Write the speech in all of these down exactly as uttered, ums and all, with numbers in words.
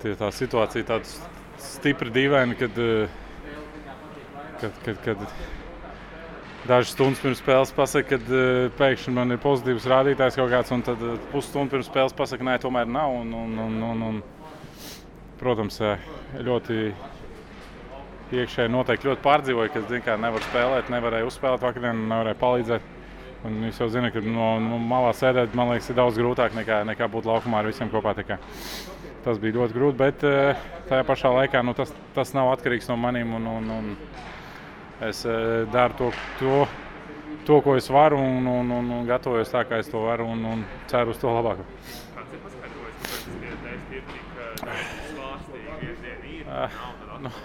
tā situācija tāda stipri dīvaina, kad, kad, kad, kad dažas stundas pirms spēles pasaka, kad pēkšņi man ir pozitīvs rādītājs kaut kāds, un tad pusstundu pirms spēles pasaka, nē, tomēr nav. Un, un, un, un, un, protams, ļoti iekšēji noteikti ļoti pārdzīvoju, ka kā, nevar spēlēt, nevarēja uzspēlēt vakardienu, nevarēja palīdzēt. Un jūs jau zināt, ka no, no malā sēdēt, man liekas, ir daudz grūtāk nekā, nekā būt laukumā ar visiem kopā. Tā kā tas bija ļoti grūti, bet tajā pašā laikā nu, tas, tas nav atkarīgs no maniem. Un, un, un es daru to, to, to, ko es varu, un, un, un, un gatavojos tā, kā es to varu, un, un ceru uz to labāko. Kāds ir paskaidrojis, ka tas tie testi ir tik svārstīgi, virzieni ir, nav tad atkal?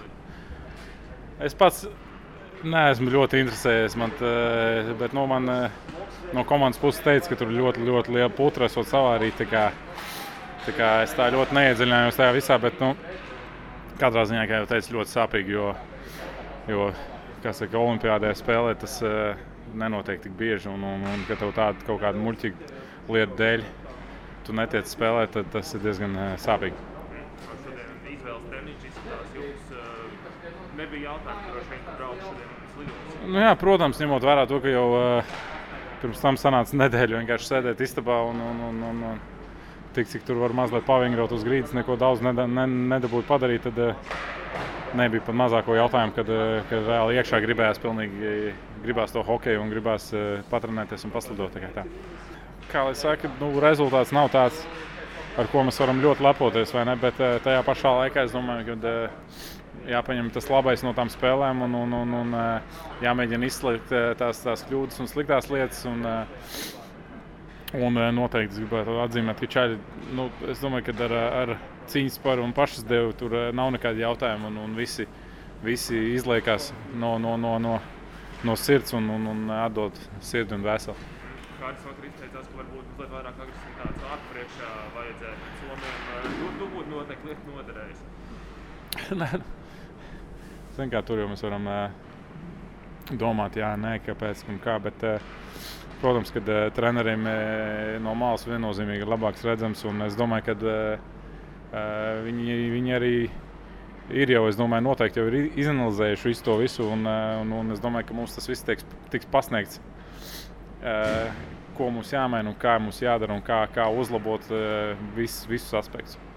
Es pats neesmu ļoti interesējies, man, bet no, man, no komandas puses teica, ka tur ļoti, ļoti liela putra esot savārīt. Tā kā, tā kā es tā ļoti neiedziļinājos tajā visā, bet nu, katrā ziņā, kā jau teicu, ļoti sāpīgi, jo, jo kā saka, olimpiādē spēlēt, tas nenotiek tik bieži, un, un, un ka tev tāda kaut kāda muļķīga lieta dēļ tu netiec spēlēt, tad tas ir diezgan sāpīgi. Šodien izvēles treniņš izskatās, jums nebija jautājums, ka droši vien tu brauc šodien uz lidostu? Nu jā, protams, ņemot vērā to, ka jau uh, pirms tam sanāca nedēļu vienkārši sēdēt istabā un, un, un, un, un tik, cik tur var mazliet pavingrot uz grīdas, neko daudz neda, ne, nedabūt padarīt, tad uh, nebija pat mazāko jautājumu, kad, uh, kad reāli iekšā gribējās pilnīgi, gribās to hokeju un gribās uh, patrenēties un paslidot. Tā kā, tā. Kā lai saka, nu, rezultāts nav tāds, ar ko mēs varam ļoti lepoties, vai ne, bet uh, tajā pašā laikā es domāju, ka uh, jāpaņem tas labais no tām spēlēm un, un, un, un jāmēģina izslēgt tās, tās kļūdas un sliktās lietas. Un, un noteikti es gribētu atzīmēt, ka čaļi, nu, es domāju, ka ar, ar cīņas par un pašas devu tur nav nekādi jautājumi un, un visi, visi izliekās no, no, no, no, no sirds un, un, un atdod sirdi un vēseli. Kāds vakar izteicās, ka varbūt mazliet vairāk agresivitātes ārpriekšā vajadzētu Somiem. Tu, tu būtu noteikti liekt noderējis. Zin, kā tur jau mēs varam uh, domāt, jā, nē, kāpēc un kā, bet, uh, protams, ka uh, treneriem uh, no malas viennozīmīgi ir labāks redzams, un es domāju, ka uh, uh, viņi, viņi arī ir jau, es domāju, noteikti jau ir izanalizējuši visu to visu, un, uh, un, un es domāju, ka mums tas viss tiks, tiks pasniegts, uh, ko mums jāmaina un kā mums jādara un kā, kā uzlabot uh, vis, visus aspektus.